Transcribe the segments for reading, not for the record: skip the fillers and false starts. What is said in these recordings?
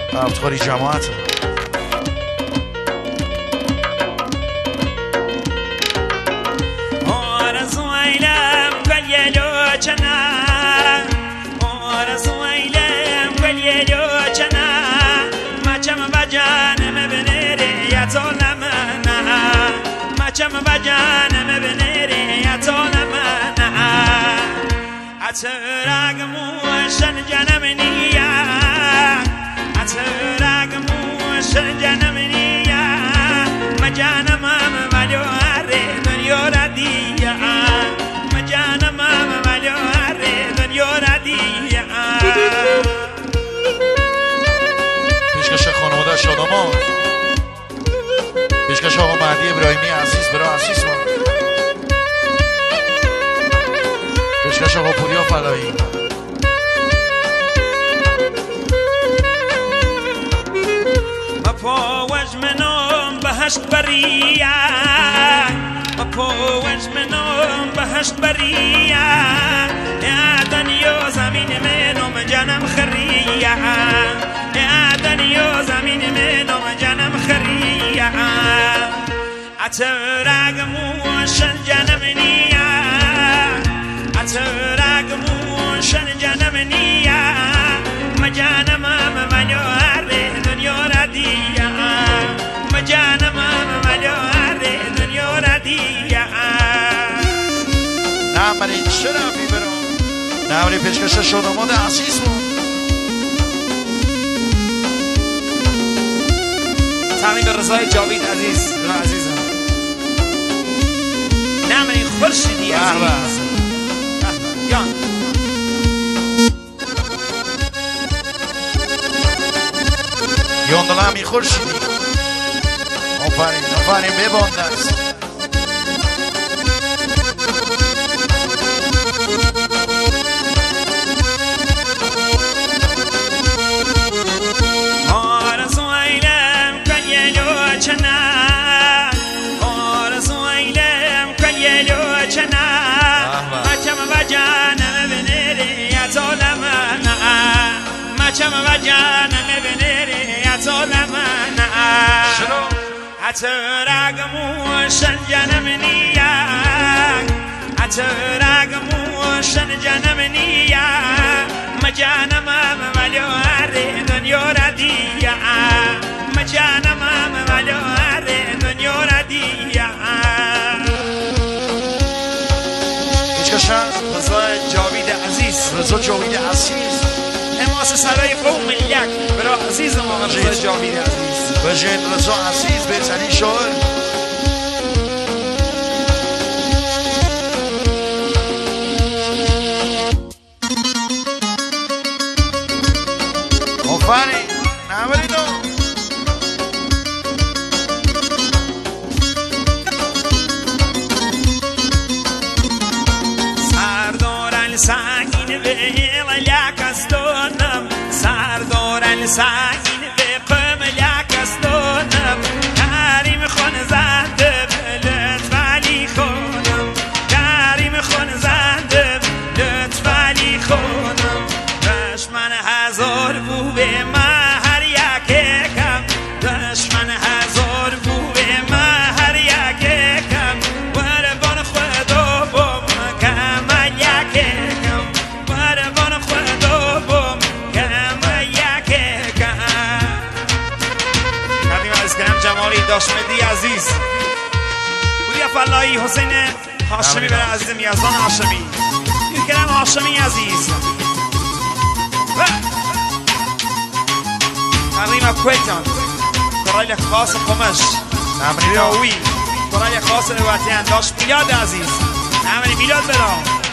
افتخاری جماعت ما بجانم بنيري يا طولمنا أتراق موشن جنمنيا أتراق موشن جنمنيا مجانا ماما مالو أريد يورديا مجانا ماما مالو أريد يورديا پیشکش خانواده شادمان پیشکش آقا مهدی ابراهیمی عزیز برای عزیز ما پیشکش آقا پوریا فلایی ما پاوش منم بهشت بریا ما پاوش منم بهشت بریا یا دنیا زمین منم جنم خریا یا دنیا زمین منم جنم خریا أتراق موشن جنمنيا أتراق موشن جنمنيا مجانا ماما مالو أريد يورديا مجانا ماما مالو أريد يورديا نعملین شرفی برام نعملین پیشکش شادمان عزیز ما تقریب رضای جاوید عزیز عزیزم نعملین خورشیدی عزیز جان یوندلامی خورشیدی آفرین ببانده است أتراق موشن جنمنيا أتراق موشن جنمنيا مجانا ماما مالو أريد يورديا مجانا ماما مالو أريد يورديا پیشکشن رضای جاوید عزیز رضا جاوید عزیز حماس سرای قوم یک برای عزیز ما رضای جاوید عزیز و جن رضا عزیز بهترین شاعر آفرین نعملینو سردار ساکین به لک استونم سردار ساکین به قم لک استونم کریم خون زنده لطف علی خونم کریم خون زنده لطف علی خونم دشمن هزار بو به هر یکم دشمن هزار بو به هر یکم وربان خدا بم کم یکم وربان خدا بم کم یکم قدیم از کنم جمالی داشمدی عزیز پوریا فلایی حسین هاشمی برای عزیز میازان هاشمی کرم هاشمی عزیز تقريبا كويتان ترى خاص قمش نعملين راوي ترى خاص الواتيان داش ميلاد عزيز نعمل ميلاد برا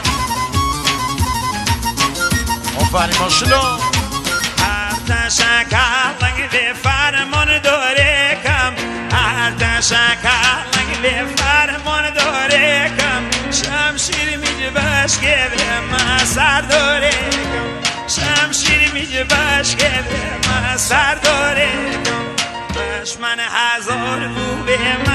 آفرین ماشالله هر شکر به فرمان داره کم هر شکر به فرمان داره کم شمشیر میجه باش گره ما سر داره کم شمشیر میجه باش گره ما سر داره کم دشمن هزار بو به